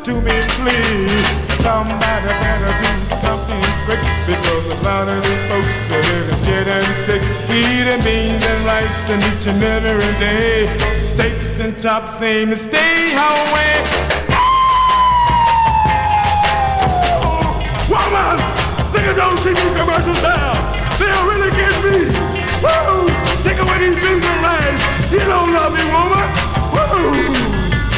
to me, please. Somebody better do something quick, because a lot of these folks are getting sick. Eating beans and rice and each and every day. Steaks and chops seem to stay away. Woman, look at those TV commercials now. They'll really get me. Woo! Take away these beans and rice. You don't love me, woman. Woo!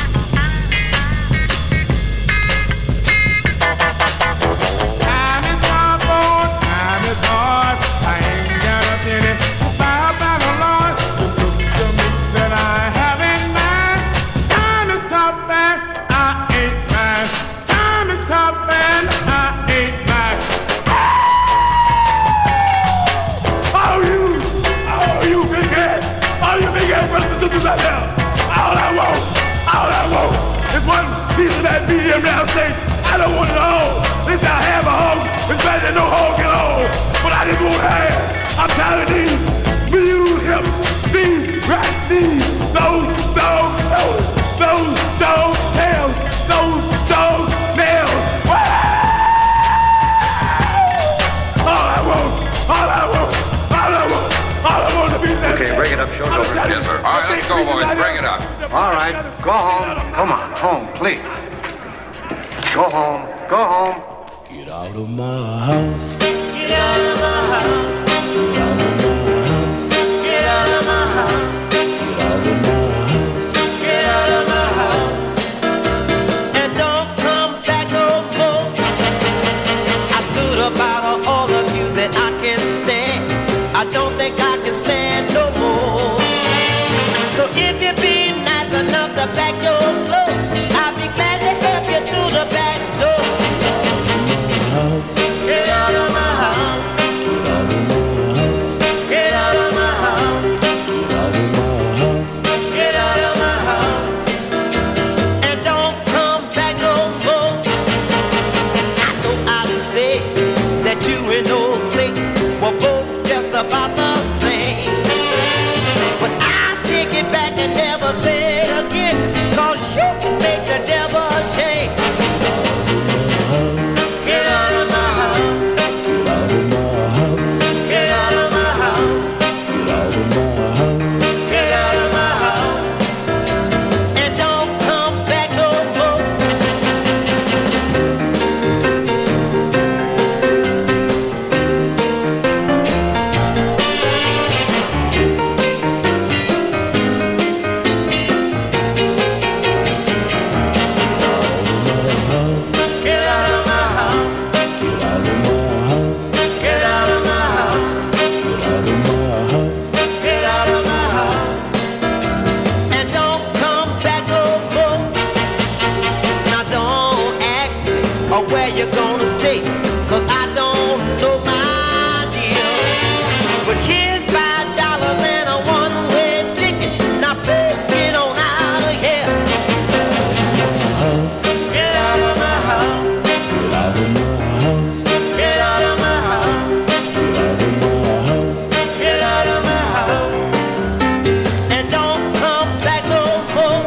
All I want is one piece of that medium rare steak. I don't want it all. This I have a hog. It's better than no hog at all. But I just won't have. I'm tired of these mule hips, these rat knees, those dog noses, those dog tails, those dog nails. All I want to be that. Okay, bring it up. Show's over. Yes, sir. All right, let's go, boys. Bring it up. All right, go home. Come on, home, please. Go home. Go home. Get out of my house. Get out of my house. Get out of my house. Get out of my house. Get out of my house. Get out of my house. And don't come back no more. I stood up out of all of you that I can stand. I don't think I can stand no more. So if you be nice enough to back your clothes, I'll be glad to help you through the back door. Get out of my house. Get out of my house. Get out of my house. And don't come back no more. I know I say that you and old Satan were both just about the same. But I'll take it back and never say it again, 'cause you make the devil ashamed. Get out of my house. Get out of my house. Get out of my house. And don't come back no more. Get out of my house. Get out of my house. Get out of my house. And don't come back no more. Now don't ask me where you're gonna stay, 'cause I don't know my deal. But kids $5 and a one-way ticket. Now please get on out of here. Get out of my house. Get out of my house. Get out of my house. And don't come back no more.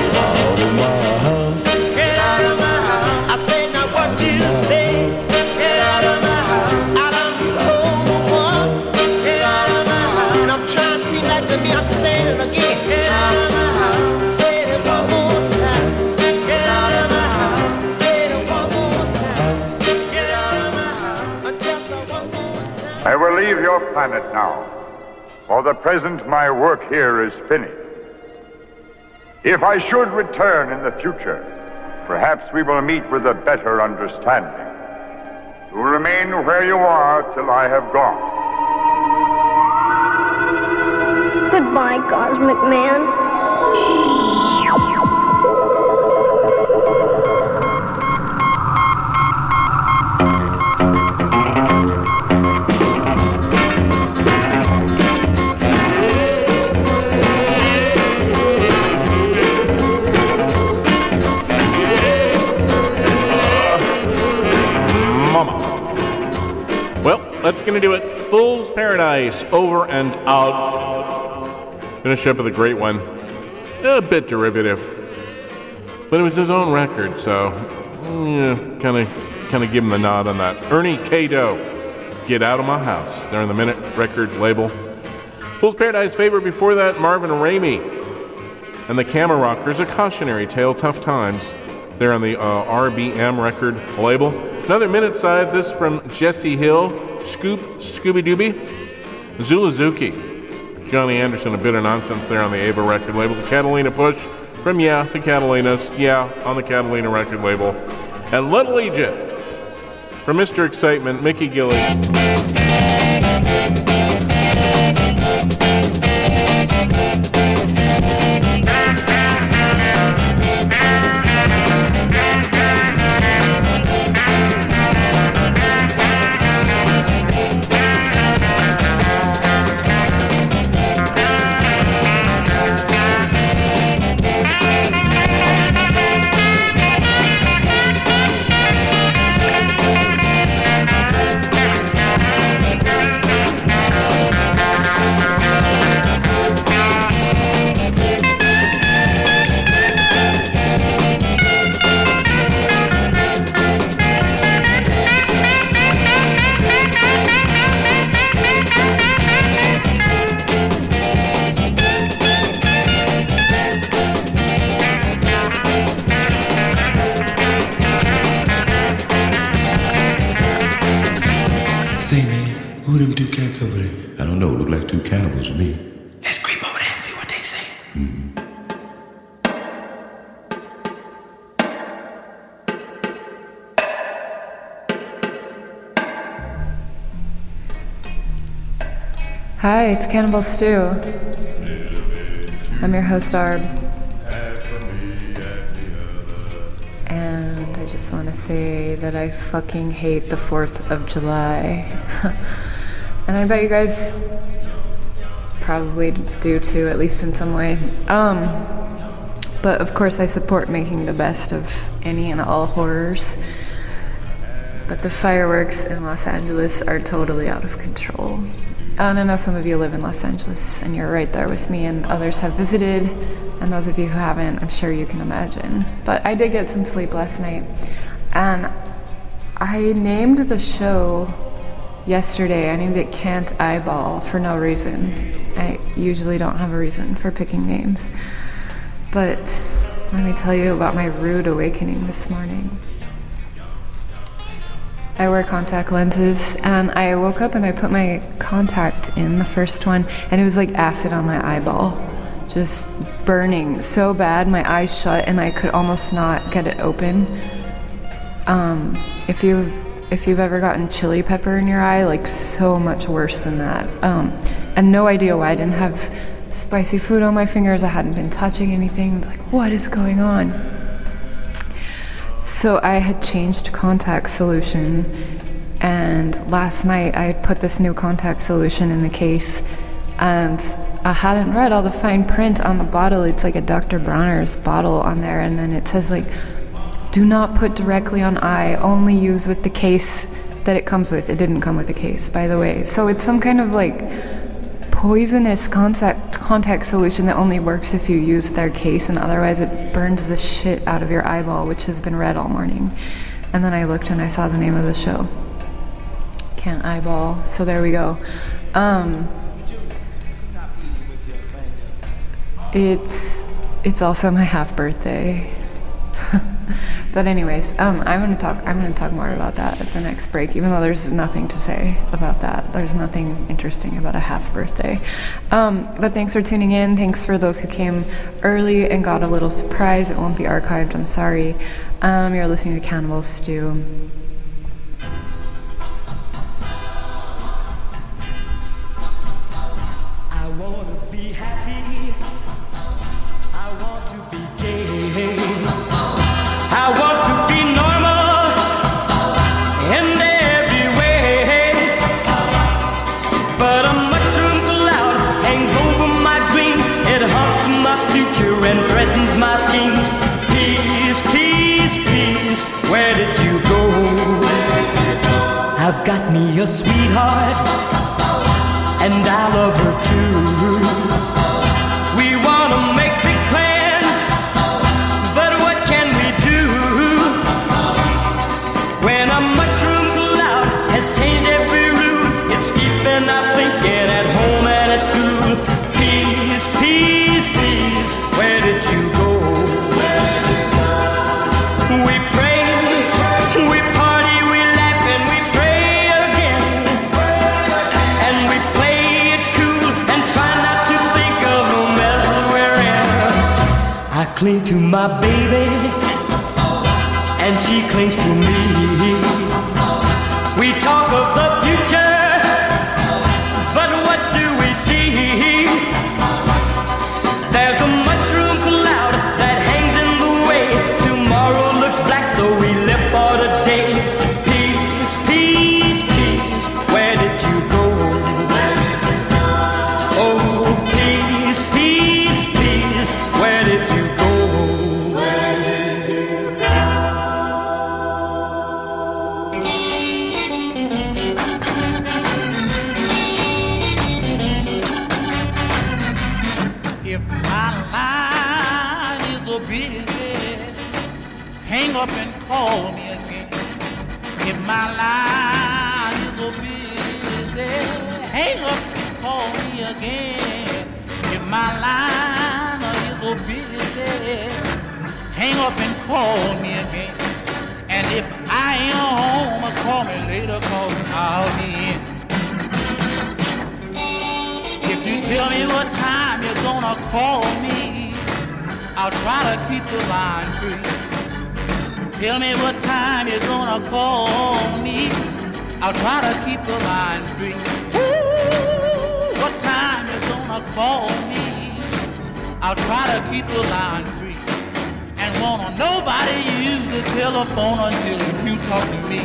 Get out of my house. I say now what you say. Get out of my house. I done told you once. Get out of my house. And I'm trying to seem like to me, I'm saying it again. Get out of my house. Say it one more time. Get out of my house. Say it one more time. Get out of my house. Just one more time. I will leave your planet now. For the present, my work here is finished. If I should return in the future, perhaps we will meet with a better understanding. You remain where you are till I have gone. Goodbye, Cosmic Man. Well, that's going to do it. Fool's Paradise, over and out. Finish up with a great one. A bit derivative. But it was his own record, so kind of give him the nod on that. Ernie K-Do, Get Out of My House. They're on the Minute record label. Fool's Paradise favorite before that, Marvin Ramey and the Camera Rockers, A Cautionary Tale, Tough Times. They're on the RBM record label. Another Minute side, this from Jesse Hill, Scoop, Scooby Dooby, Zulazuki, Johnny Anderson, A Bit of Nonsense there on the Ava record label. The Catalina Push from the Catalinas, on the Catalina record label. And Little Egypt from Mr. Excitement, Mickey Gilly. Hi, it's Cannibal Stew. I'm your host, Arb. And I just want to say that I fucking hate the 4th of July. And I bet you guys probably do too, at least in some way. But of course I support making the best of any and all horrors. But the fireworks in Los Angeles are totally out of control. And I know some of you live in Los Angeles, and you're right there with me, and others have visited, and those of you who haven't, I'm sure you can imagine. But I did get some sleep last night, and I named the show yesterday. I named it Can't Eyeball for no reason. I usually don't have a reason for picking names. But let me tell you about my rude awakening this morning. I wear contact lenses, and I woke up and I put my contact in, the first one, and it was like acid on my eyeball, just burning so bad. My eyes shut and I could almost not get it open. If you've ever gotten chili pepper in your eye, like so much worse than that. And no idea why. I didn't have spicy food on my fingers. I hadn't been touching anything. Like, what is going on? So I had changed contact solution, and last night I had put this new contact solution in the case, and I hadn't read all the fine print on the bottle. It's like a Dr. Bronner's bottle on there, and then it says, like, do not put directly on eye, only use with the case that it comes with. It didn't come with a case, by the way. So it's some kind of like poisonous contact solution that only works if you use their case, and otherwise it burns the shit out of your eyeball, which has been red all morning. And then I looked and I saw the name of the show, Can't Eyeball. So there we go. It's also my half birthday. But anyways, I'm gonna talk more about that at the next break, even though there's nothing to say about that. There's nothing interesting about a half birthday. But thanks for tuning in. Thanks for those who came early and got a little surprise. It won't be archived, I'm sorry. You're listening to Cannibal Stew. I want to be happy. I want to be gay. I want to be normal in every way, but a mushroom cloud hangs over my dreams. It haunts my future and threatens my schemes. Peace, peace, peace, where did you go? I've got me a sweetheart, and I love her too. We want to make big plans, but what can cling to my baby, and she clings to me. We talk of the future, but what do we see? There's a mushroom cloud that hangs in the way. Tomorrow looks black, so we live for today. Peace, peace, peace, where did you go? Oh, peace, peace, peace, where did you go? Where did you go? If my line is so busy, hang up and call me again. If my line is so busy, hang up and call me again. If my line is so busy, hang up and call me again. And if I ain't home, call me later, 'cause I'll be in. If you tell me what time you're gonna call me, I'll try to keep the line free. Tell me what time you're gonna call me, I'll try to keep the line free. Ooh, what time you're gonna call me, I'll try to keep the line free. And won't nobody use the telephone until you talk to me.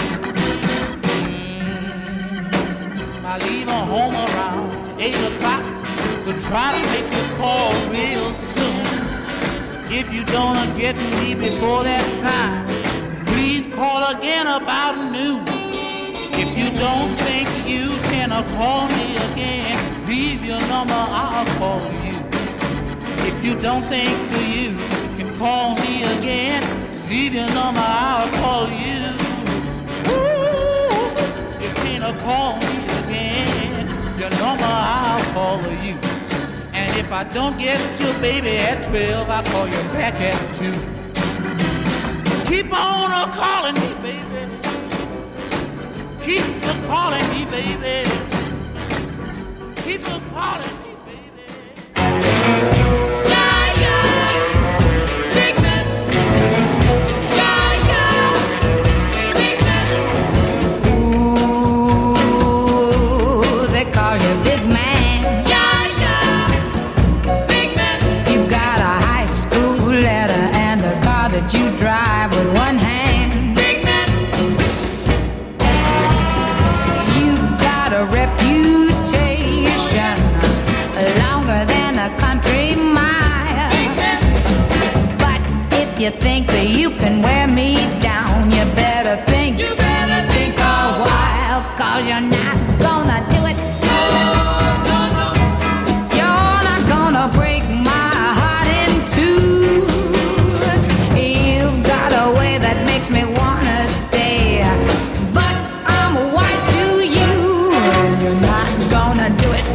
I leave home around 8 o'clock, so try to make your call real soon. If you don't get me before that time, please call again about noon. If you don't think you can call me again, leave your number, I'll call you. If you don't think you can call me again, leave your number, I'll call you. Ooh, you can't call me again, your number, I'll call you. And if I don't get your baby at 12, I'll call you back at 2. Keep on calling me, baby. Keep calling me, baby. Keep calling me, baby. Yeah, yeah. Big man. Yeah, yeah. Big man. Ooh, they call you big man. Yeah, yeah. Big man. You got a high school letter and a car that you drive with one hand. Big man. You got a reputation longer than a country mile. Big man. But if you think that you can wear me down, you better think You better think a while, 'cause you're not gonna do it. No, no, no. You're not gonna break my heart in two. You've got a way that makes me wanna stay, but I'm wise to you, and you're not gonna do it.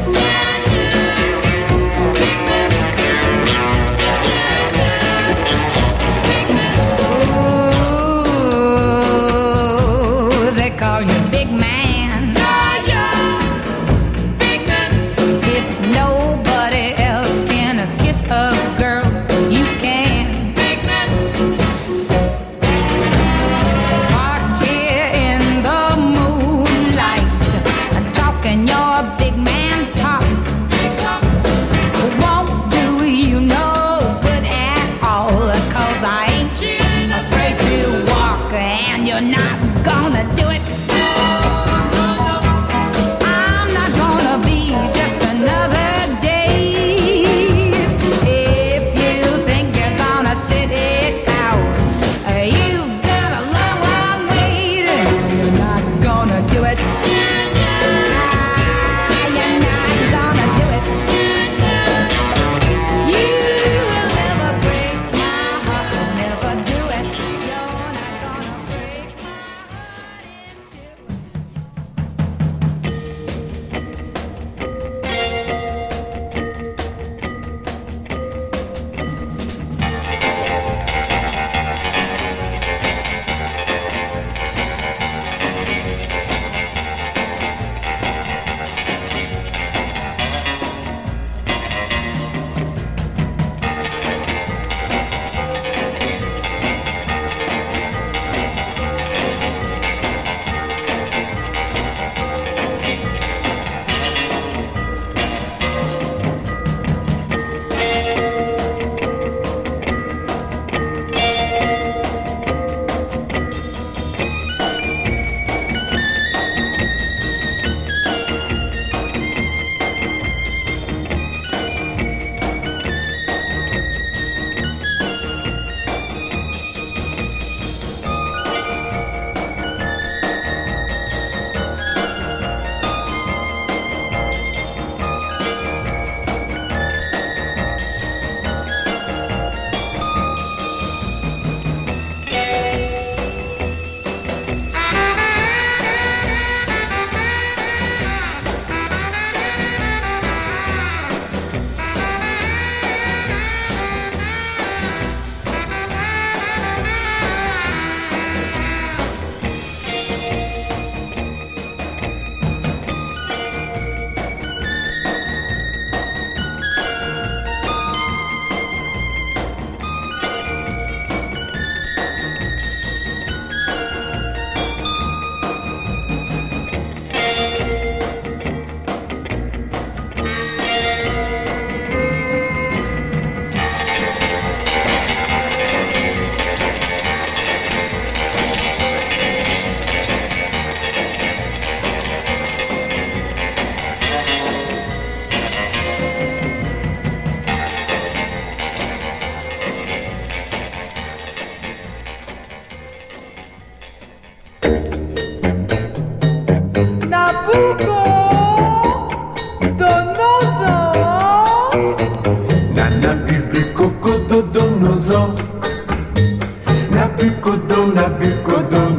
Ooh, they call you big man. Yeah, yeah. Big man. If nobody else can kiss a girl, you can. Big man. Parked here in the moonlight, talking your big man talk. Won't do you no good at all, 'cause I ain't afraid to walk, and you're not gonna do it. I'm not gonna be just another day. If you think you're gonna sit it out, you've got a long, long way. You're not gonna do it. You're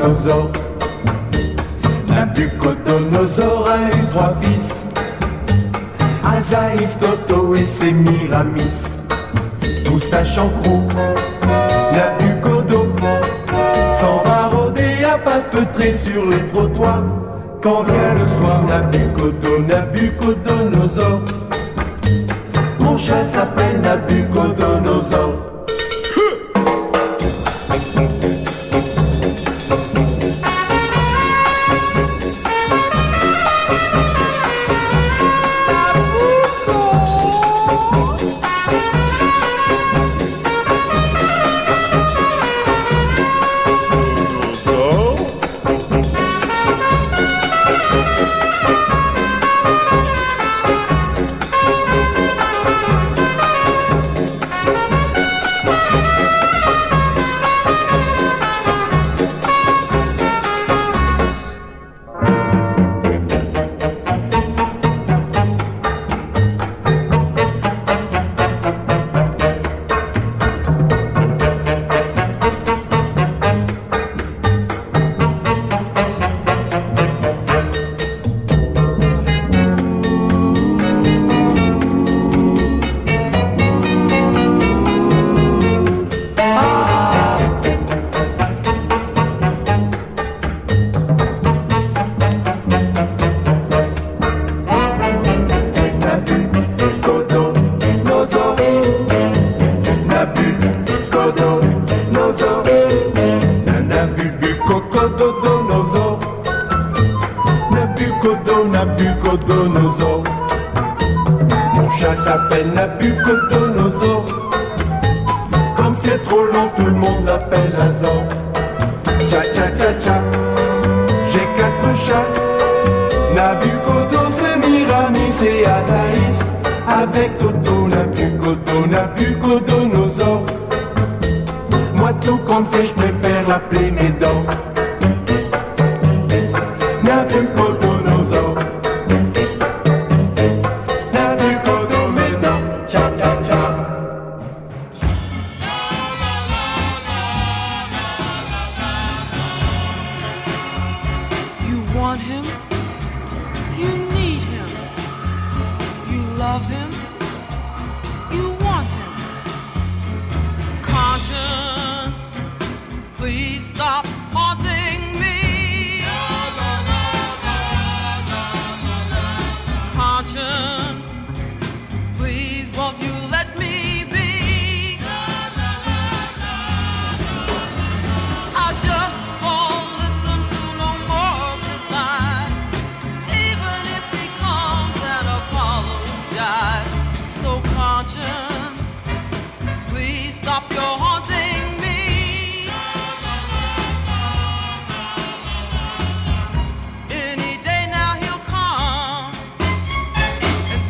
Nabucodonosor. Nabucodonosor a eu 3 fils, Azaïs, Toto et Sémiramis. Moustache en croc, Nabucodo s'en va rôder à pas feutrer sur les trottoirs. Quand vient le soir, Nabucodonosor. Mon chat s'appelle Nabucodonosor. Nabucodonosor. Mon chat s'appelle Nabucodonosor. Comme c'est trop long, tout le monde l'appelle Azor. Tcha tcha tcha tcha, j'ai 4 chats, Nabucodo, Sémiramis et Azaïs. Avec Toto, Nabucodonosor. Moi tout compte fait, je préfère l'appeler mes dents. Nabucodonosor. Nabucodonosor. Tcha tcha tcha. You want him, you need him, you love him, you want him. Conscience, please stop haunting me. Conscience, please won't you let me be? I just won't listen to no more of his lies, even if he comes and apologizes. So conscience, please stop your haunting me. Any day now he'll come and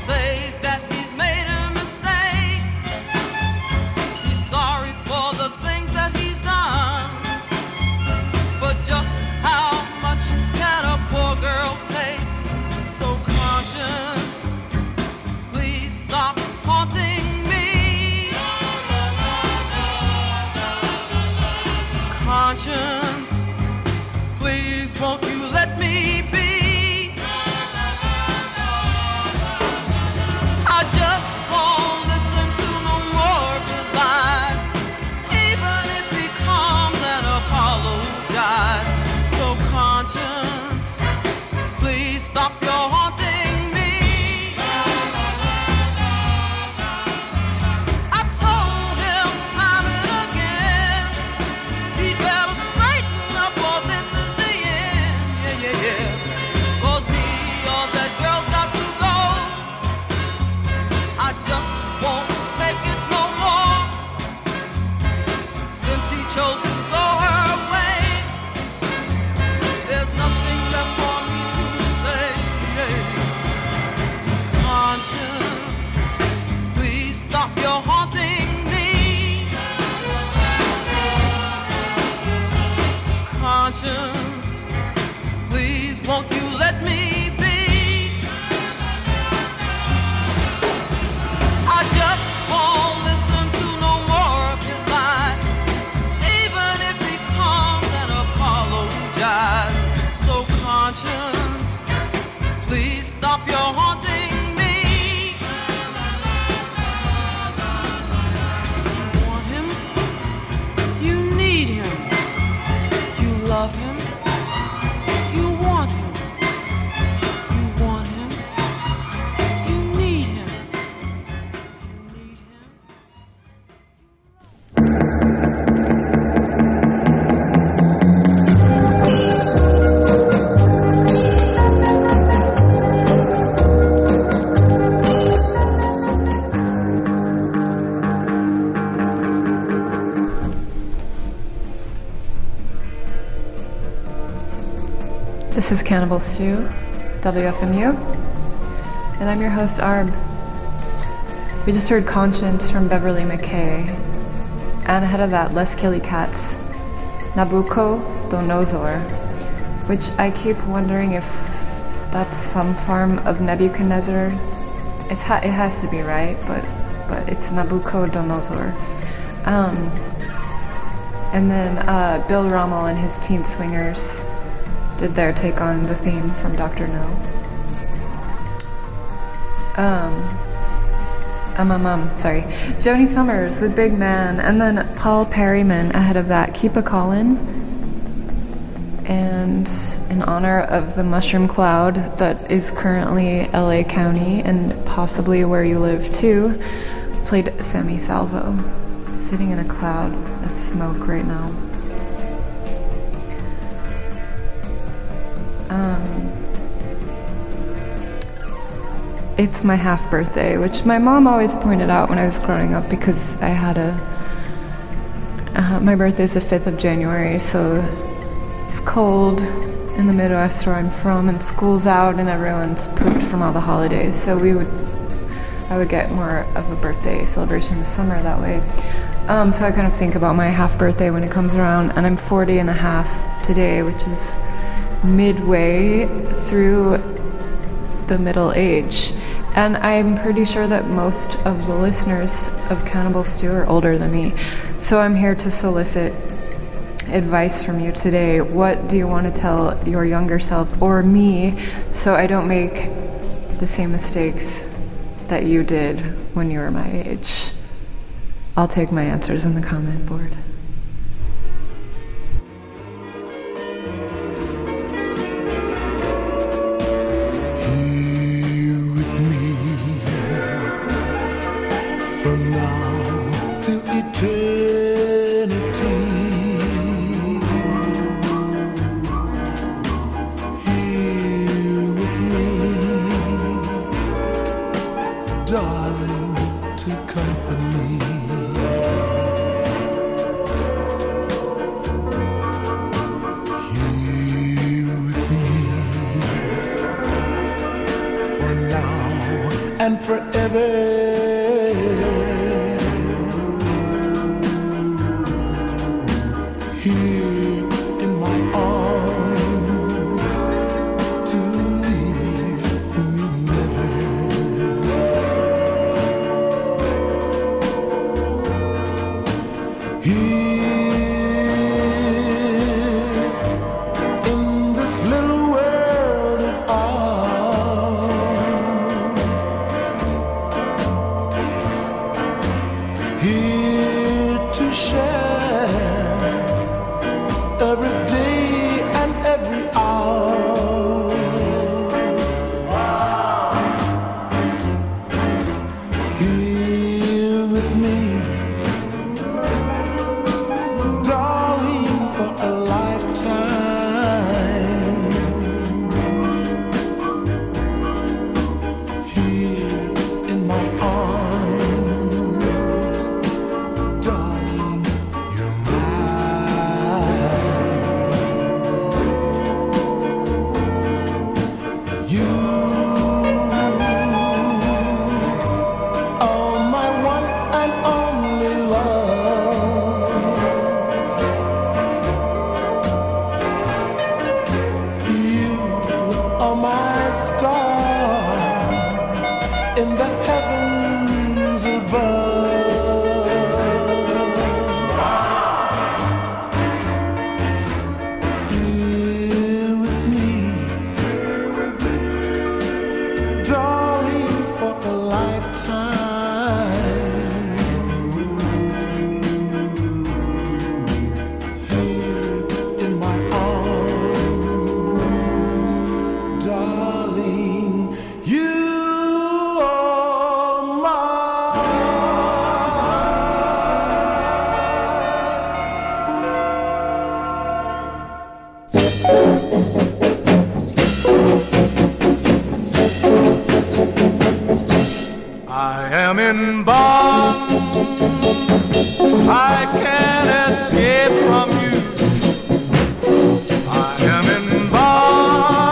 This is Cannibal Stew, WFMU, and I'm your host, Arb. We just heard Conscience from Beverly McKay, and ahead of that, Les Killy Cats, Nabucodonosor, which I keep wondering if that's some form of Nebuchadnezzar. It has to be, right? But it's Nabucodonosor. And then Bill Rommel and his Teen Swingers did their take on the theme from Dr. No. Sorry. Joni Summers with Big Man, and then Paul Perryman ahead of that, Keep a Callin'. And in honor of the mushroom cloud that is currently LA County and possibly where you live too, played Sammy Salvo, sitting in a cloud of smoke right now. It's my half birthday, which my mom always pointed out when I was growing up because I had my birthday's the 5th of January, so it's cold in the Midwest where I'm from, and school's out and everyone's pooped from all the holidays, so I would get more of a birthday celebration in the summer that way. So I kind of think about my half birthday when it comes around, and I'm 40 and a half today, which is midway through the middle age. And I'm pretty sure that most of the listeners of Cannibal Stew are older than me. So I'm here to solicit advice from you today. What do you want to tell your younger self or me so I don't make the same mistakes that you did when you were my age? I'll take my answers in the comment board. From now to eternity, here with me, darling, to comfort me. Here with me, for now and forever. I can't escape from you. I am in bond.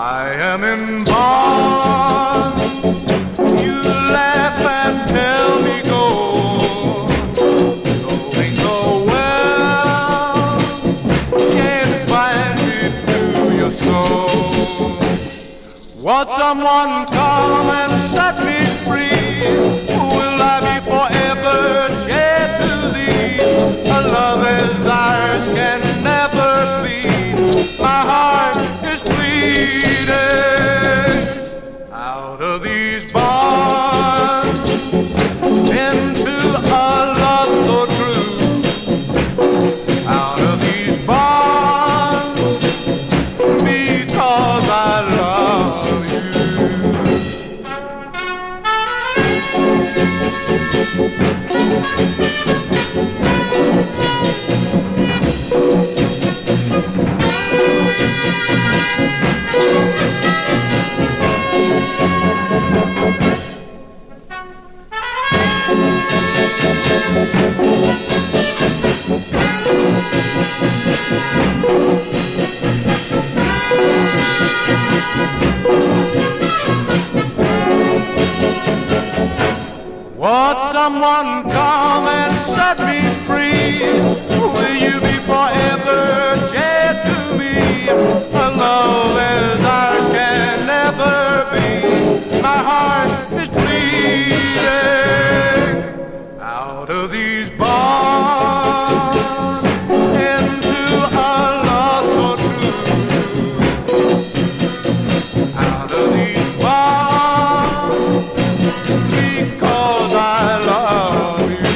I am in bond. You laugh and tell me go. Going so well, can't find it through your soul. Won't someone come and set me free? Will I be forever chained to thee? A love as ours can never be. My heart is bleeding out of these bonds into a love so true. Out of these bonds because I love you. Won't someone come and set me free? Will you be forever chained to me? A love as ours can never be. My heart is bleeding out of these bonds into a love so true. Out of these bonds because I love you.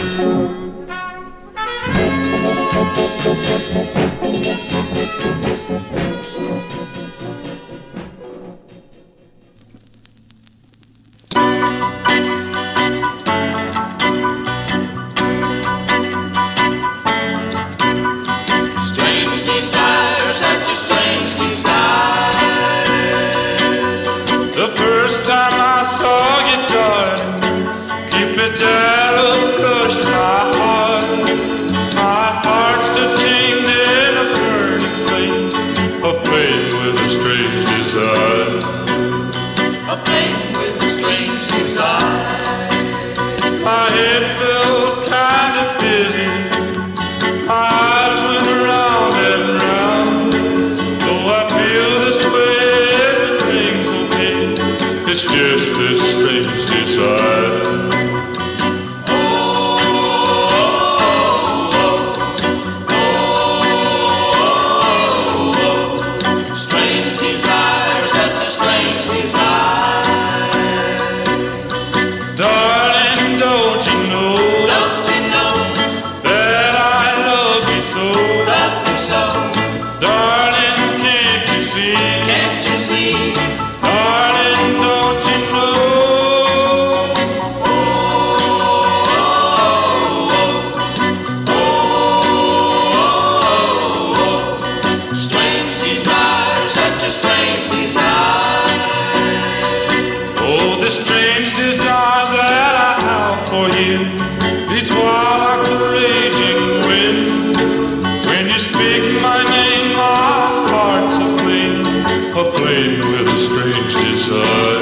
Strange desire, such a strange desire. The first time I saw you, darling, Cupid's arrow crushed my heart. My heart stood chained in a burning flame, aflame with a strange desire. Aflame with a strange desire. My head felt kind of dizzy. My eyes went round and round. Though I feel this way, everything's okay. It's just this strange desire. Strange desire, such a strange desire. Darling, don't you know? Don't you know that I love you so? Love you so. Darling, can't you see? Can't you see? Darling, don't you know? Strange desire, such a strange desire. Oh, the strange desire that I have for you. It's while like a raging wind. When you speak my name, my heart's aflame with a strange desire.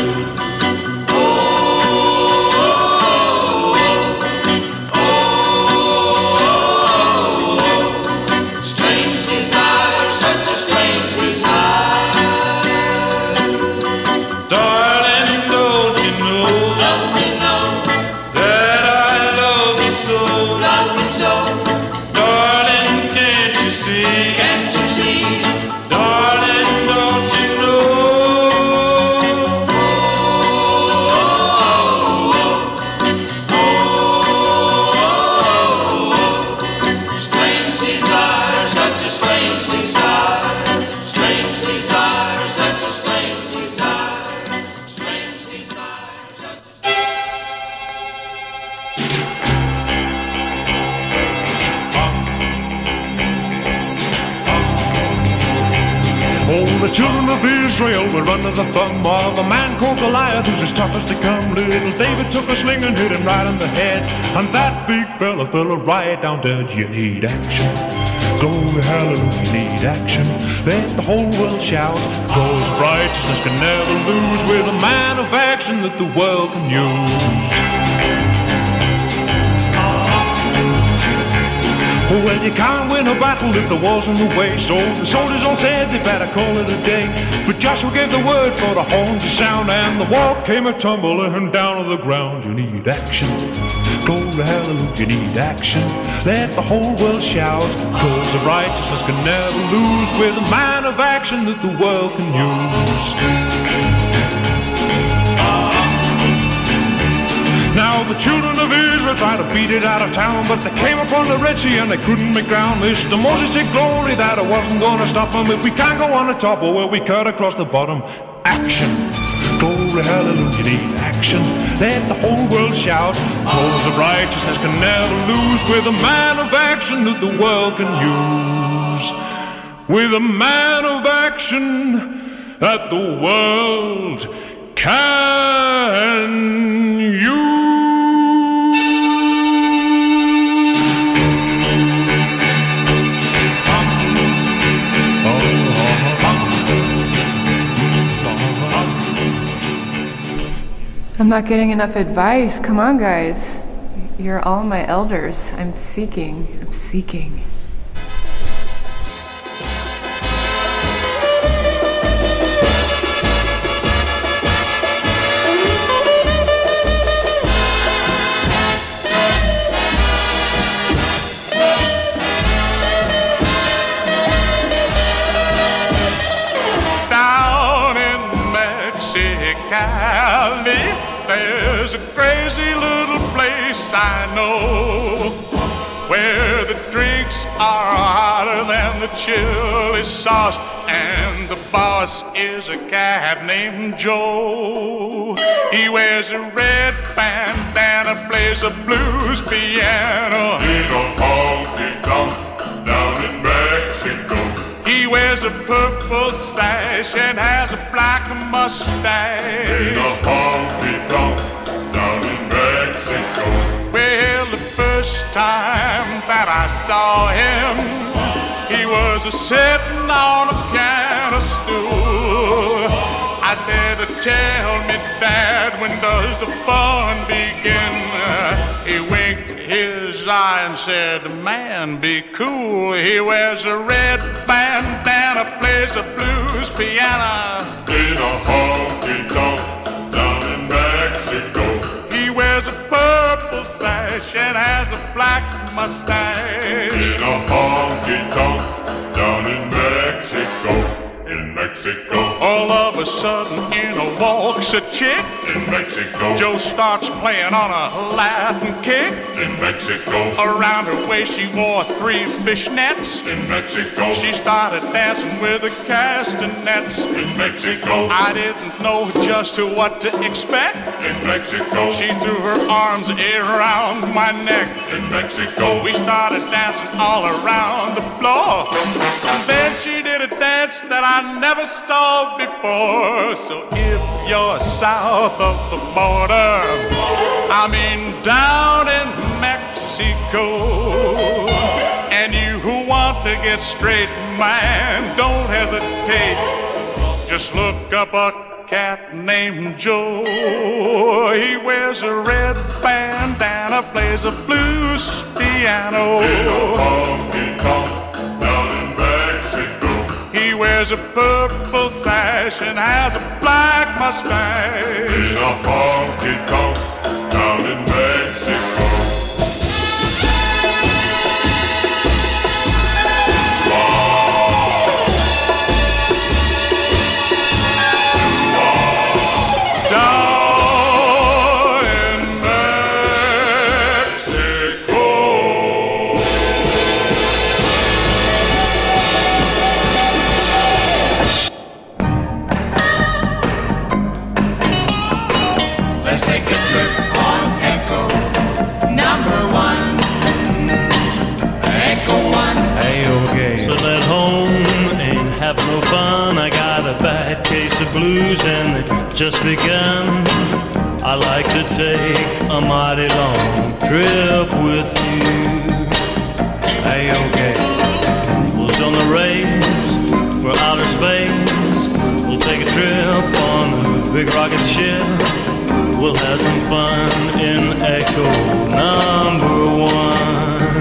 Strange desire, such a strange desire. Darling, don't you know? Don't you know that I love you so? Love you so. Darling, can't you see? Can't you see? Darling, don't you know? Strange desire, such a strange desire. Strange desire, such a strange desire. Strange desire, such a Oh, the children of Israel were under the thumb of a man called Goliath, who's as tough as they come. Little David took a sling and hit him right in the head, and that big fella fell right down dead. You need action. Glory, hallelujah, need action. Let the whole world shout. The cause of righteousness can never lose. We're the man of action that the world can use. Well, you can't win a battle if the war's on the way. So the soldiers all said they better call it a day. But Joshua gave the word for the horn to sound, and the wall came a-tumbling down on the ground. You need action. Glory, hallelujah, you need action. Let the whole world shout. Cause of righteousness can never lose. We're the man of action that the world can use. Now the children of Israel tried to beat it out of town, but they came upon the Red Sea and they couldn't make ground. Mr. Moses said glory that it wasn't gonna stop them. If we can't go on the top, or will we cut across the bottom? Action. Glory, hallelujah, need action. Let the whole world shout. Cause of righteousness can never lose. We're the man of action that the world can use. We're the man of action that the world can use. I'm not getting enough advice. Come on, guys. You're all my elders. I'm seeking. Down in Mexicali, there's a crazy little place I know, where the drinks are hotter than the chili sauce, and the boss is a cat named Joe. He wears a red bandana, plays a blues piano in a honky-tonk down in Mexico. He wears a purple sash and has a black mustache in a honky-tonk down in Mexico. Well, the first time that I saw him, he was sitting on a piano stool. I said, tell me, Dad, when does the fun begin? He winked his eye and said, man, be cool. He wears a red bandana, plays a blues piano in a honky-tonk down in Mexico. He wears a purple sash and has a black mustache in a honky-tonk down in Mexico. In Mexico. All of a sudden in walks a chick in Mexico. Joe starts playing on a Latin kick in Mexico. Around her waist she wore 3 fishnets in Mexico. She started dancing with the castanets in Mexico. I didn't know just what to expect in Mexico. She threw her arms around my neck in Mexico. We started dancing all around the floor. And then she did a dance that I never saw before. So if you're south of the border, I mean down in Mexico, and you who want to get straight, man, don't hesitate. Just look up a cat named Joe. He wears a red bandana, plays a blues piano in a honky-tonk down in Mexico. He wears a purple sash and has a black mustache in a honky-tonk down in Mexico. No fun, I got a bad case of blues and it just begun. I like to take a mighty long trip with you. Hey, okay. outer space. We'll take a trip on a big rocket ship. We'll have some fun in Echo number 1.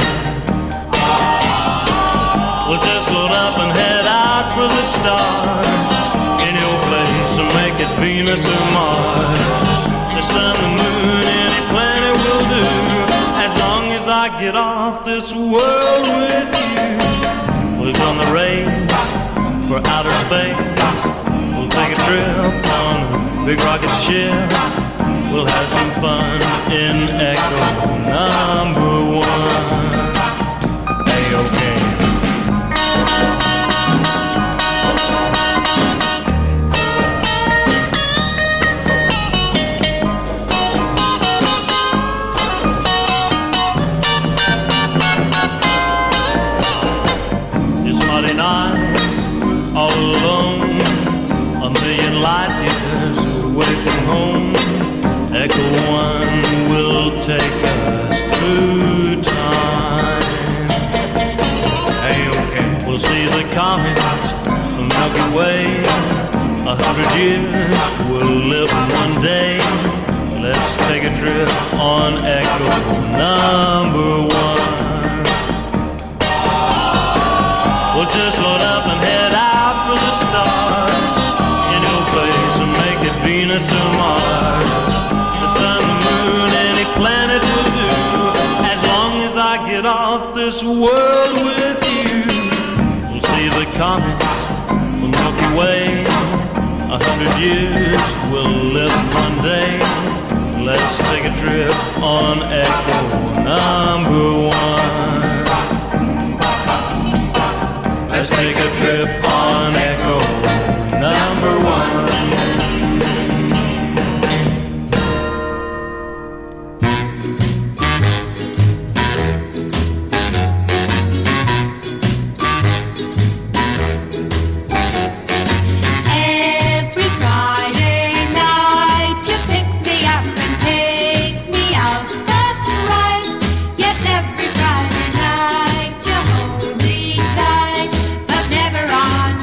We'll just load up and head out for the stars. Any old place, or make it Venus or Mars. The sun, the moon, any planet will do, as long as I get off this world with you. We'll go on the race for outer space. We'll take a trip on a big rocket ship. We'll have some fun in Echo number 1. A-OK. All alone, a million light years away from home. Echo 1 will take us through time. Hey, okay. We'll see the comets, the Milky Way. 100 years we'll live one day. Let's take a trip on Echo number 1. We'll just load up and head out for the stars. Any old place and make it Venus or Mars. The sun, the moon, any planet will do, as long as I get off this world with you. We'll see the comets, the Milky Way. 100 years we'll live one day. Let's take a trip on Echo number 1. Let's take a trip on Echo number 1. Every Friday night you pick me up and take me out. That's right. Yes, every Friday night you hold me tight. Never on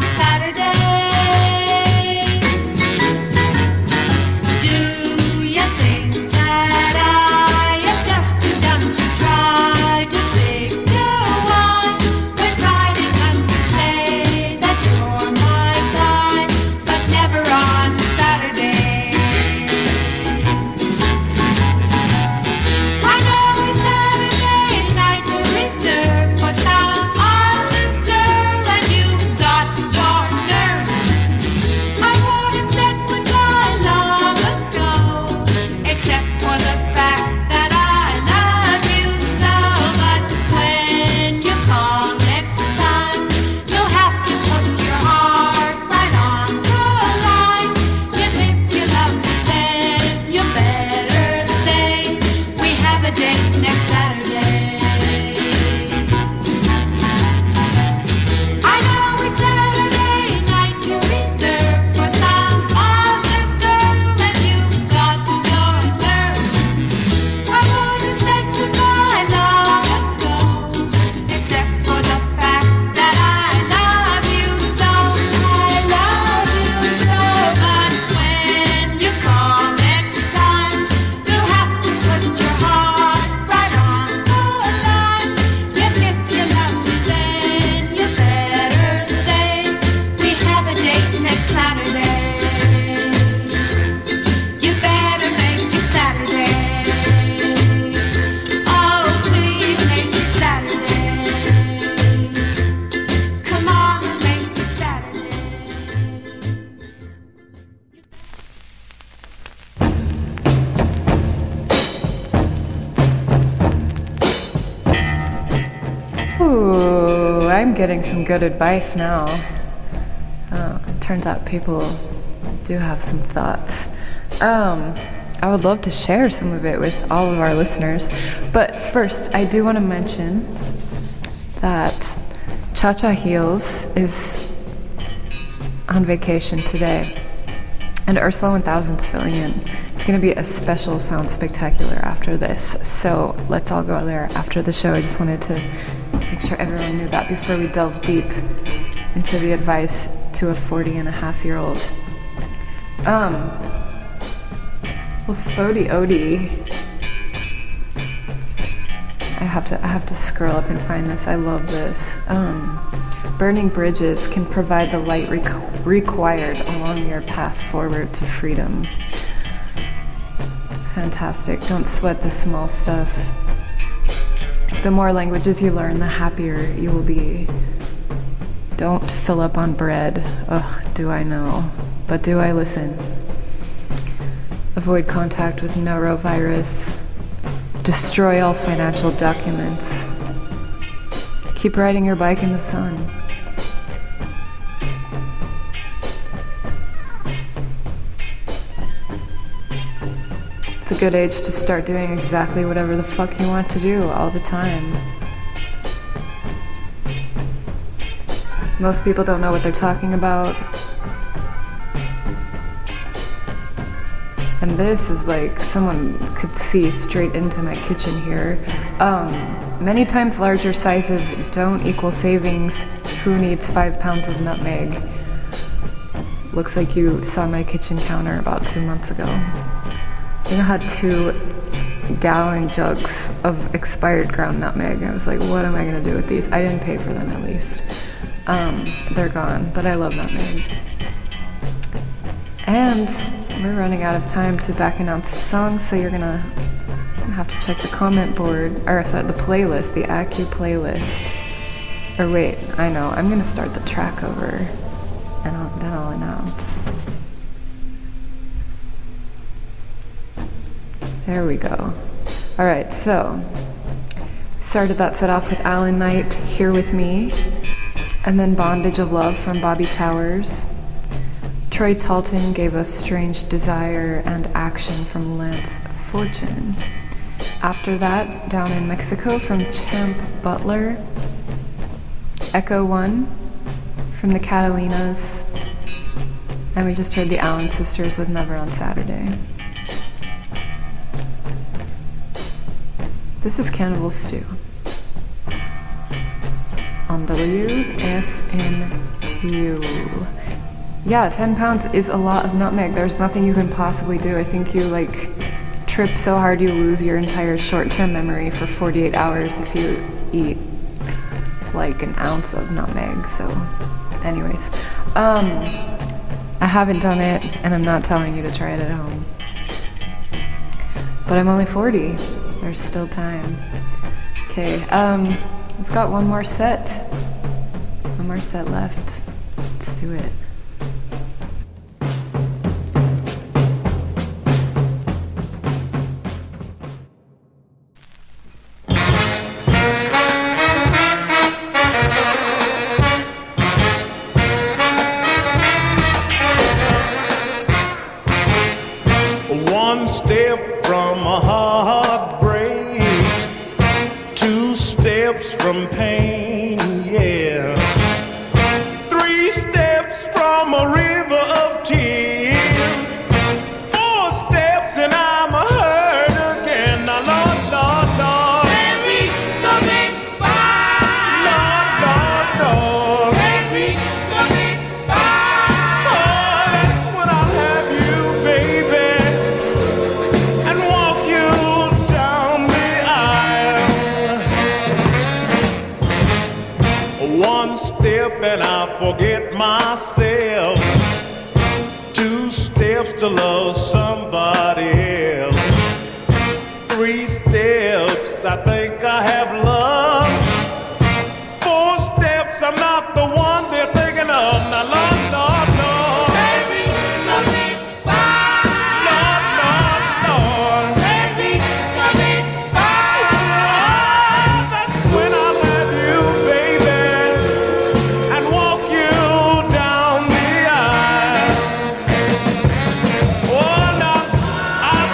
I'm getting some good advice now. Turns out people do have some thoughts. I would love to share some of it with all of our listeners. But first, I do want to mention that Cha-Cha Heels is on vacation today. And Ursula 1000's filling in. It's going to be a special Sound Spectacular after this. So let's all go there after the show. I just wanted to make sure everyone knew that before we delve deep into the advice to a 40-and-a-half-year-old. Well, Spody Odie. I have to scroll up and find this. I love this. Burning bridges can provide the light required along your path forward to freedom. Fantastic. Don't sweat the small stuff. The more languages you learn, the happier you will be. Don't fill up on bread. Ugh, do I know. But do I listen? Avoid contact with norovirus. Destroy all financial documents. Keep riding your bike in the sun. It's a good age to start doing exactly whatever the fuck you want to do all the time. Most people don't know what they're talking about. And this is like, someone could see straight into my kitchen here. Many times larger sizes don't equal savings. Who needs 5 pounds of nutmeg? Looks like you saw my kitchen counter about 2 months ago. I had 2-gallon jugs of expired ground nutmeg. I was like, what am I gonna do with these? I didn't pay for them at least. They're gone, but I love nutmeg. And we're running out of time to back announce the song, so you're gonna have to check the comment board, or sorry, the playlist, the ACU playlist. Or wait, I know, I'm gonna start the track over, and then I'll announce. There we go. Alright, so, started that set off with Alan Knight, Here With Me, and then Bondage of Love from Bobby Towers. Troy Talton gave us Strange Desire and Action from Lance Fortune. After that, Down in Mexico from Champ Butler. Echo One from the Catalinas. And we just heard the Allen Sisters with Never on Saturday. This is Cannibal Stew on WFMU. Yeah, 10 pounds is a lot of nutmeg. There's nothing you can possibly do. I think you trip so hard you lose your entire short-term memory for 48 hours if you eat an ounce of nutmeg. So anyways, I haven't done it, and I'm not telling you to try it at home. But I'm only 40. There's still time. Okay, we've got one more set. One more set left. Let's do it. One step from a heartbreak, 2 steps from pain, yeah. 3 steps from a river of tears, 4 steps and I'm hurt again. Now, Lord, Lord, Lord. Can't reach the big fire. Lord, Lord, Lord. Can't reach the big fire. Oh, that's when I'll have you, baby. One step and I forget myself, 2 steps to love somebody else, 3 steps I think I have love, 4 steps I'm not the one they're thinking of. Now Lord, Lord, Lord, baby, love me fire. Lord, Lord, Lord, baby, love me fire. That's when I'll have you, baby. Down the aisle. Oh, now I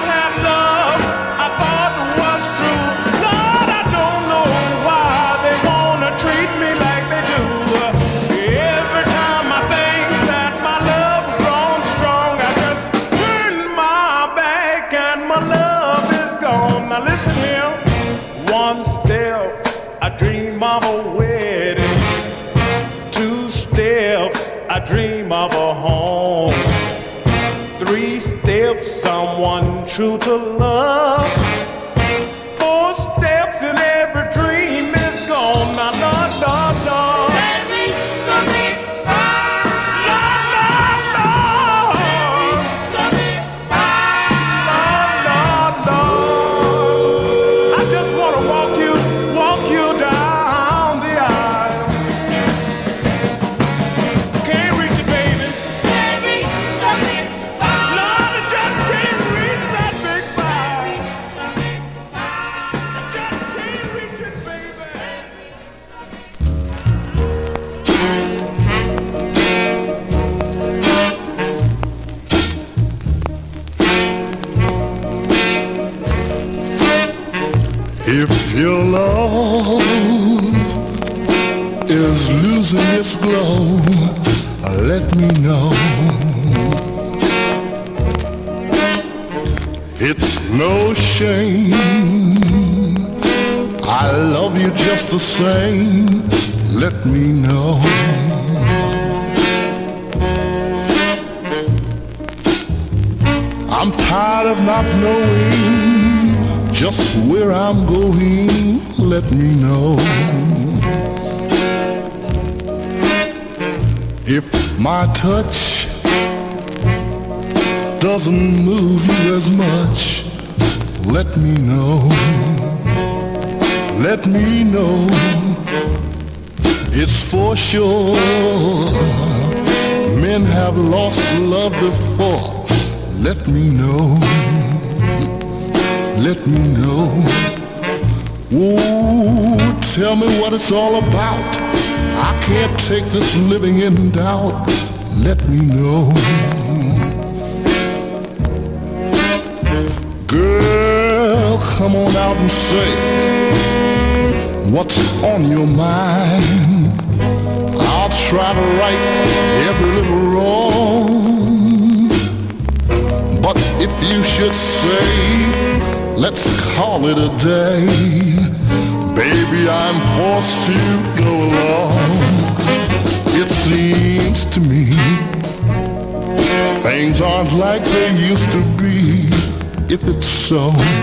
dream of a home. 3 steps, someone true to love. 4 steps and every dream is gone. Now, no, no, no. Let me If your love is losing its glow, let me know. It's no shame. I love you just the same. Let me know. I'm tired of not knowing just where I'm going, let me know. If my touch doesn't move you as much, let me know. Let me know. It's for sure. Men have lost love before. Let me know. Let me know. Ooh, tell me what it's all about. I can't take this living in doubt. Let me know. Girl, come on out and say what's on your mind. I'll try to right every little wrong. But if you should say let's call it a day, baby, I'm forced to go along. It seems to me things aren't like they used to be. If it's so,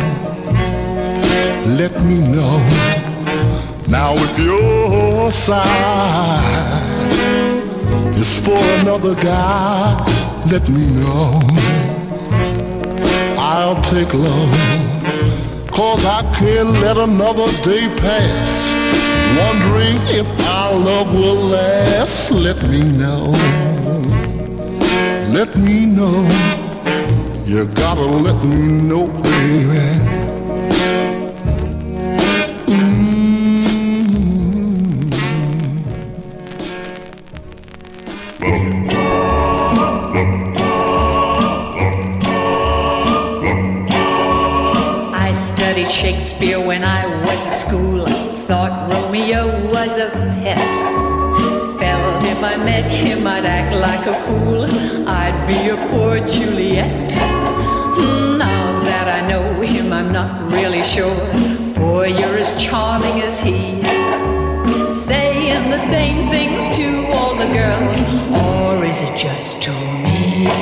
let me know. Now if your side is for another guy, let me know. I'll take love, 'cause I can't let another day pass wondering if our love will last. Let me know. Let me know. You gotta let me know, baby. Shakespeare when I was at school. Thought Romeo was a pet. Felt if I met him I'd act like a fool. I'd be a poor Juliet. Now that I know him I'm not really sure, for you're as charming as he. Saying the same things to all the girls, or is it just to me?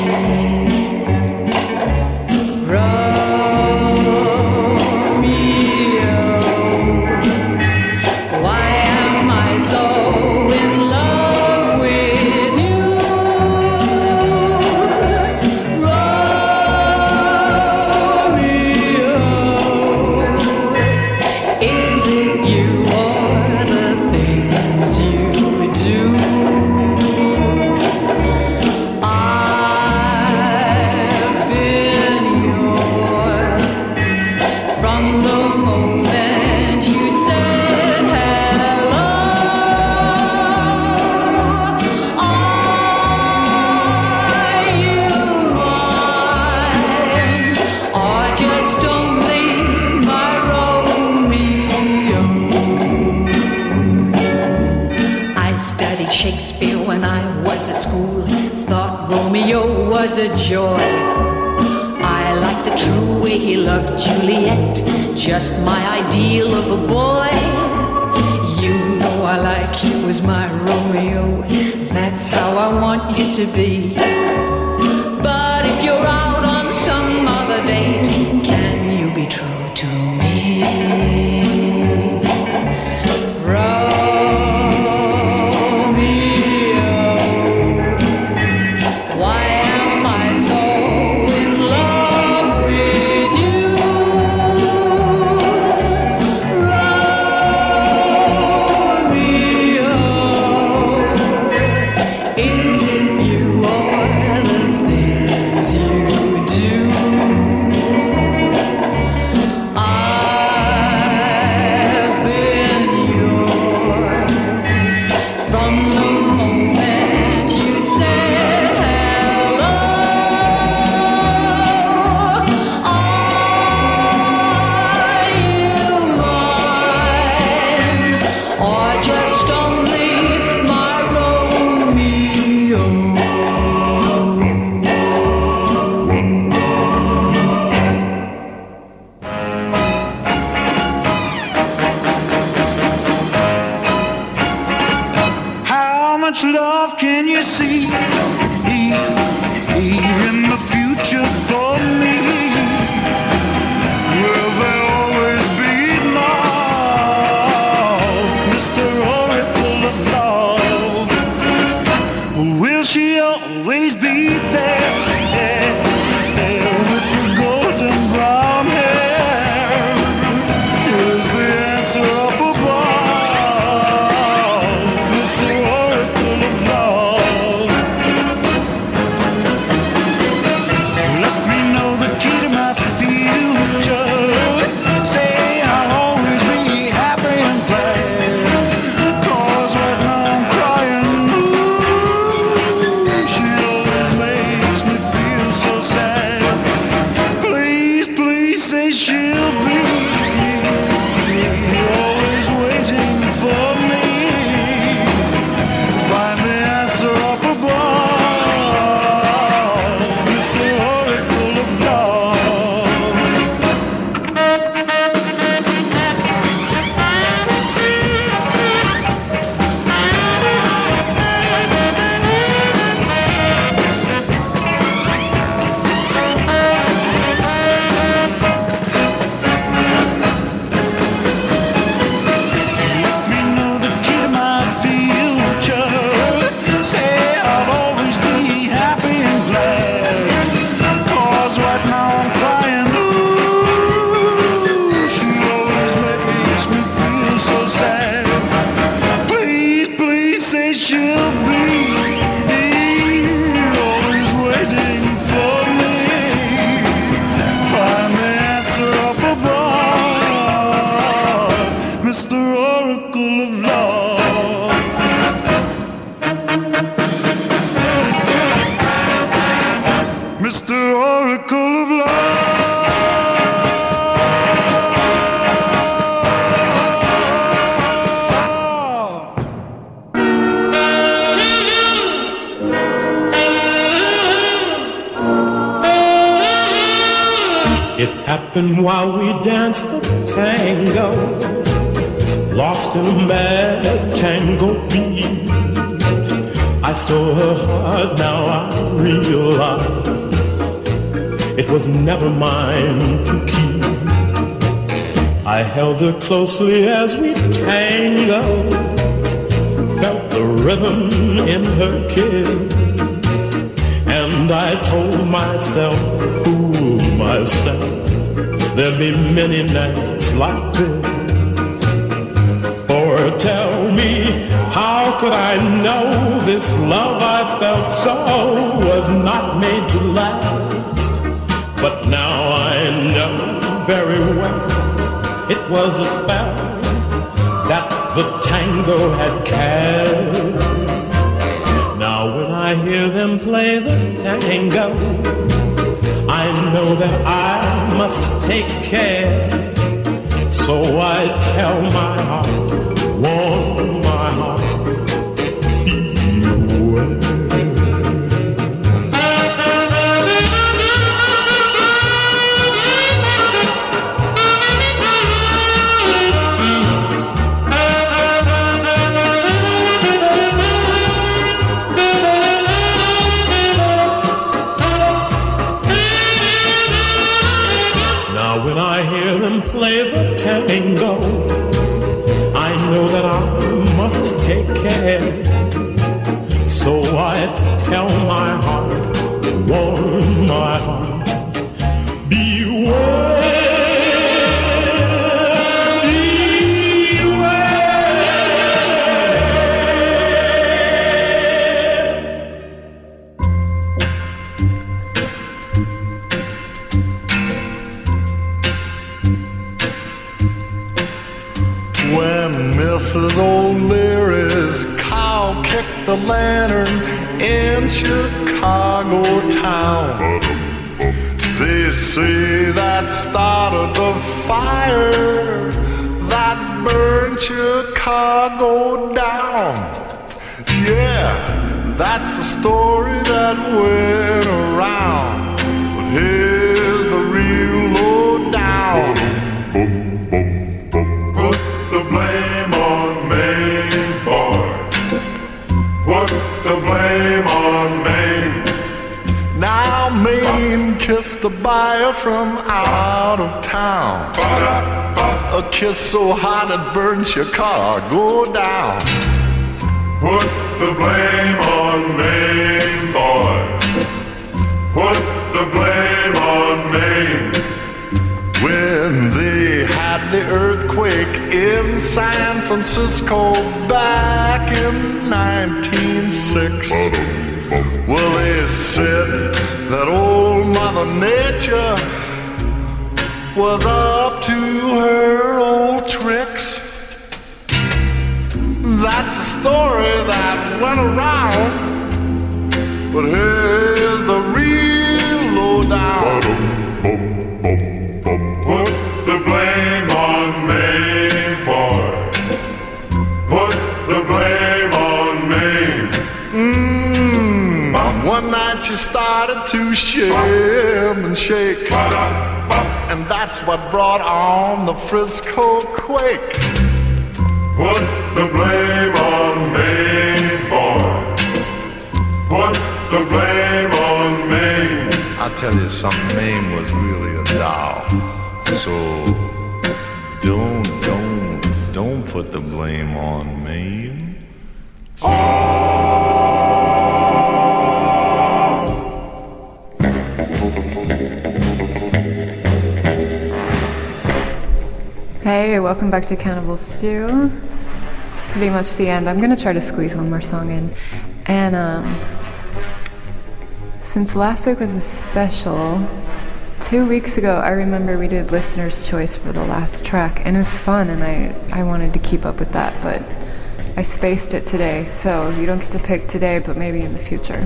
Shakespeare when I was at school. Thought Romeo was a joy. I liked the true way he loved Juliet, just my ideal of a boy. You know I like you as my Romeo. That's how I want you to be. But if you're out on some other date, can you be true to me? happened while we danced the tango, lost in a mad tango beat. I stole her heart, now I realize it was never mine to keep. I held her closely as we tangoed, felt the rhythm in her kiss, and I told myself, fool myself, there'd be many nights like this. For tell me, how could I know this love I felt so was not made to last? But now I know very well it was a spell that the tango had cast. Now when I hear them play the tango, I know that I must take care. So I tell my heart, warn my heart, beware. tango. I know that I must take care. So I tell my heart, warn my heart, beware. Mrs. O'Leary's cow kicked the lantern in Chicago town. They say that started the fire that burned Chicago down. Yeah, that's the story that went around. But here's the real lowdown. Put the blame on Maine, boy. Put the blame on Maine. Now Maine kissed a buyer from out of town. A kiss so hot it burned Chicago down. Put the blame on Maine, boy. Put the blame on Maine. When they had the earthquake in San Francisco back in 1906, well, they said that old Mother Nature was up to her old tricks. That's the story that went around, but here's the real lowdown. Put the blame on Maine, boy. Put the blame on Maine. One night she started to shim and shake, and that's what brought on the Frisco quake. Put the blame on Maine, boy. Put the blame on Maine. I'll tell you something, Maine was really a doll. So don't put the blame on Maine. Hey, welcome back to Cannibal Stew. It's pretty much the end. I'm gonna try to squeeze one more song in. And since last week was a special, 2 weeks ago I remember we did Listener's Choice for the last track, and it was fun, and I wanted to keep up with that, but I spaced it today, so you don't get to pick today, but maybe in the future.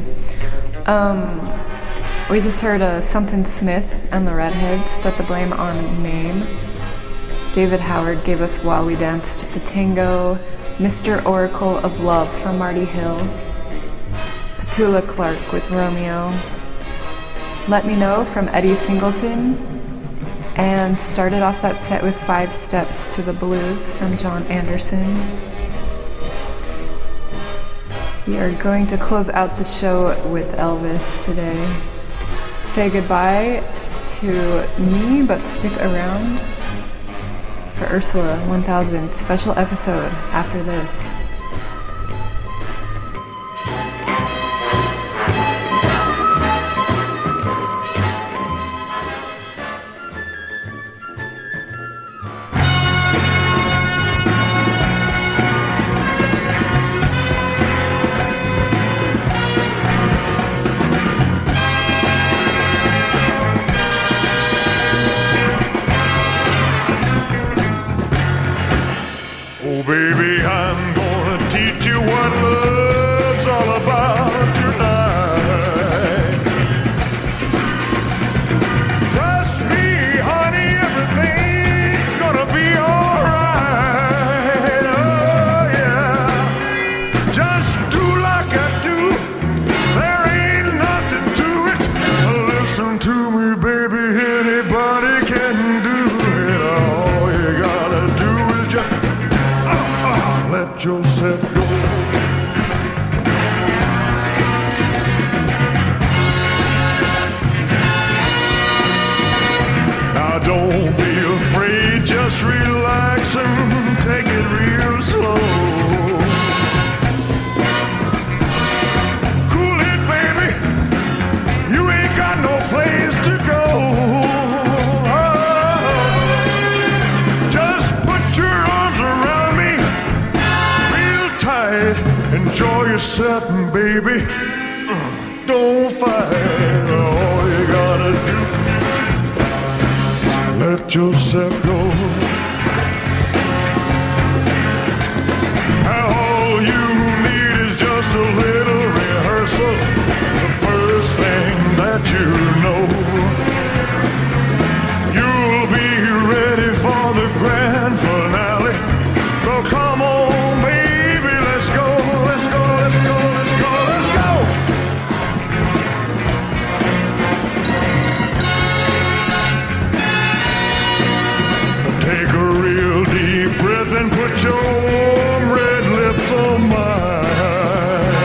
We just heard Something Smith and the Redheads put the blame on Maine. David Howard gave us While We Danced the Tango, Mr. Oracle of Love from Marty Hill, Petula Clark with Romeo, Let Me Know from Eddie Singleton, and started off that set with 5 Steps to the Blues from John Anderson. We are going to close out the show with Elvis today. Say goodbye to me, but stick around for Ursula 1000 special episode after this. Oh, baby, I'm gonna baby, don't fight. All you gotta do, let yourself go. All you need is just a little rehearsal. The first thing that you know, you'll be ready for the grand finale. So come on, baby, let's go, let's go, let's go, let's go, let's go. Take a real deep breath and put your warm red lips on mine.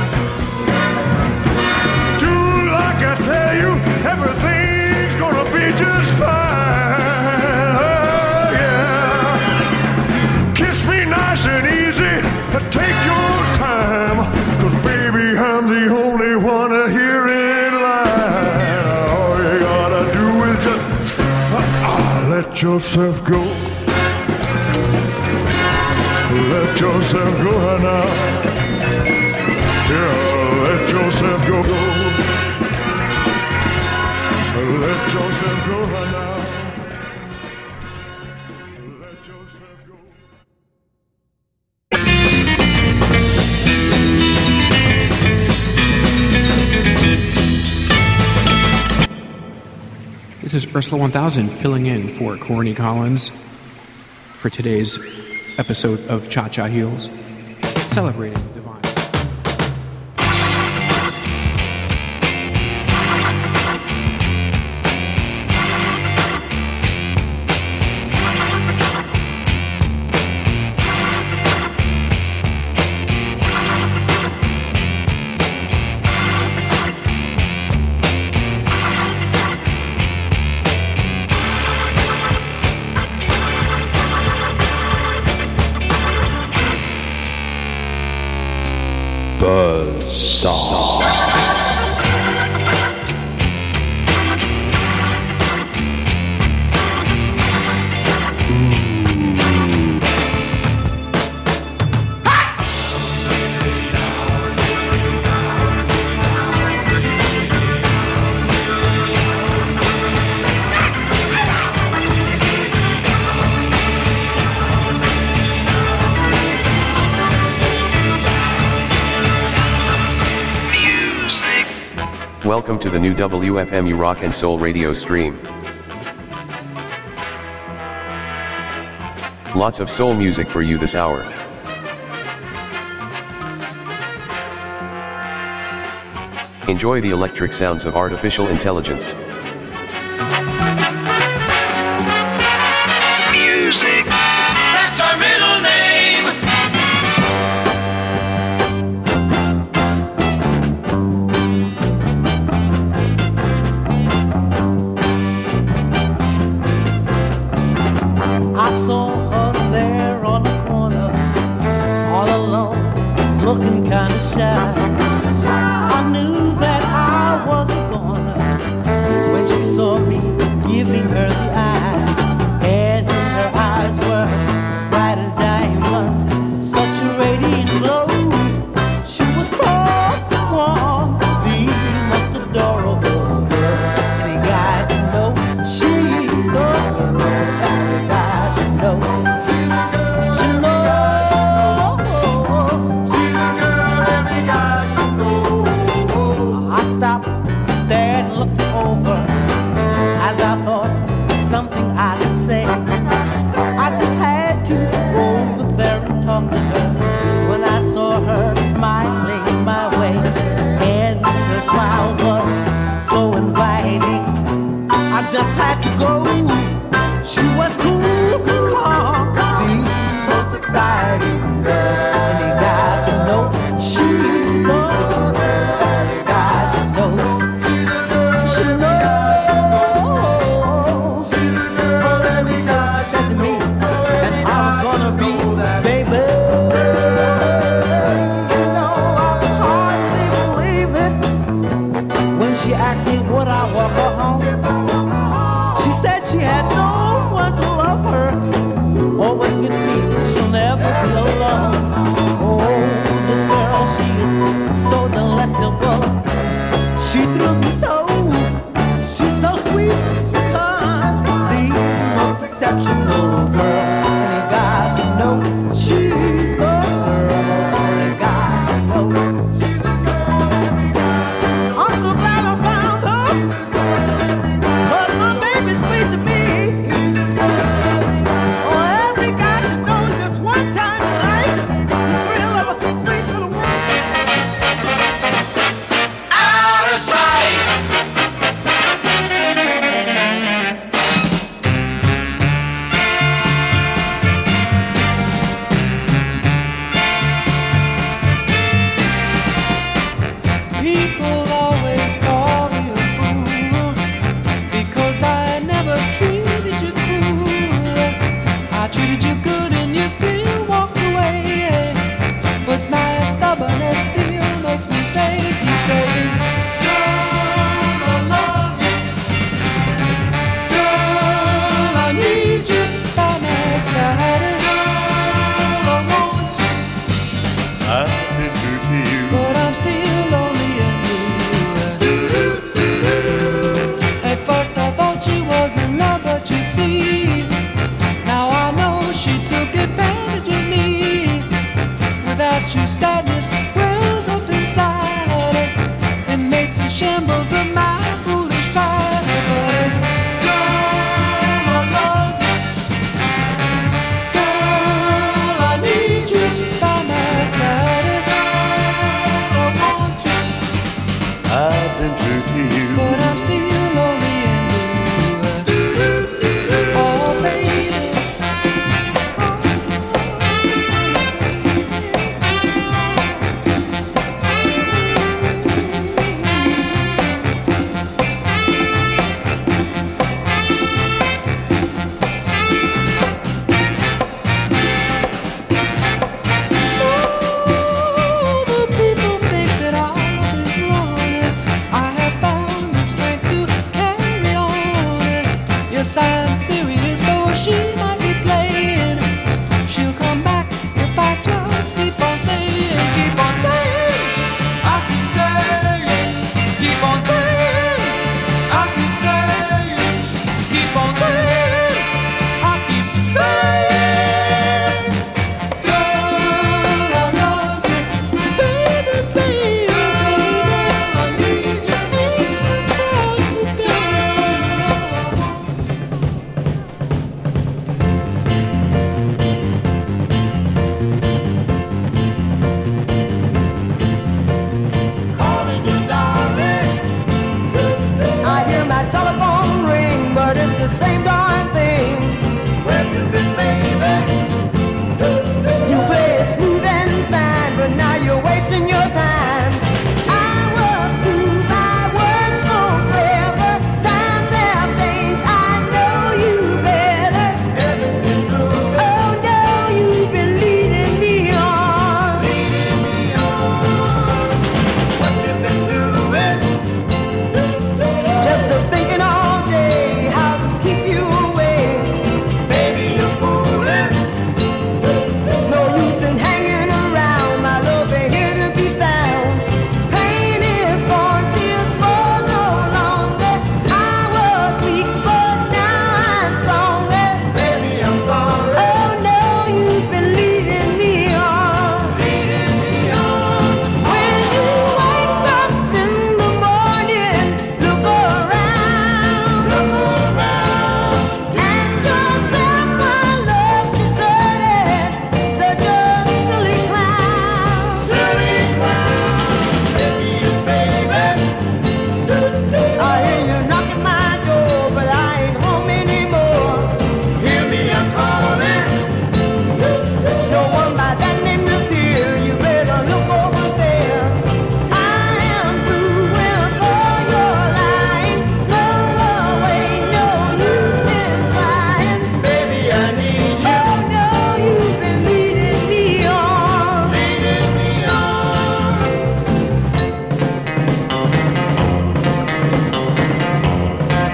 Do like I tell you, everything's gonna be just fine. Oh, yeah. Kiss me nice and easy, take your time. 'Cause baby, I'm the only one here in line. All you gotta do is just let yourself go. Let yourself go now. Yeah, let yourself go. Let yourself go now. Let yourself go. This is Ursula 1000 filling in for Corny Collins for today's episode of Cha-Cha Heels, celebrating Divine. Buzzsaw. Welcome to the new WFMU Rock and Soul radio stream. Lots of soul music for you this hour. Enjoy the electric sounds of artificial intelligence. Music. That's our middle name. I saw her there on the corner, all alone, looking kinda shy. I knew that I was a goner when she saw me giving her the eye. And her eyes were bright as diamonds, such a radiant glow. She was soft and warm, the most adorable girl. Any guy can know she's the girl. Every guy should know. She knows. She's the girl every guy should know. I stopped, stared, and looked over as I thought something I could say. I just had to go over there and talk to her when I saw her smiling my way. And her smile was so inviting. I just had to go. She was cool, calm, the most exciting girl. Any guy can know she's the girl. Any guy should know. She knows. Every guy said to me that I was gonna be, baby. You know, I could hardly believe it when she asked me would I walk her home. She said she had no one to love her. Oh, but with me, she'll never be alone. Oh, this girl, she is so delightful. symbols of my foolish pride. But girl, I love you. Girl, I need you by my side. Girl, I want you. I've been true to you. But I'm still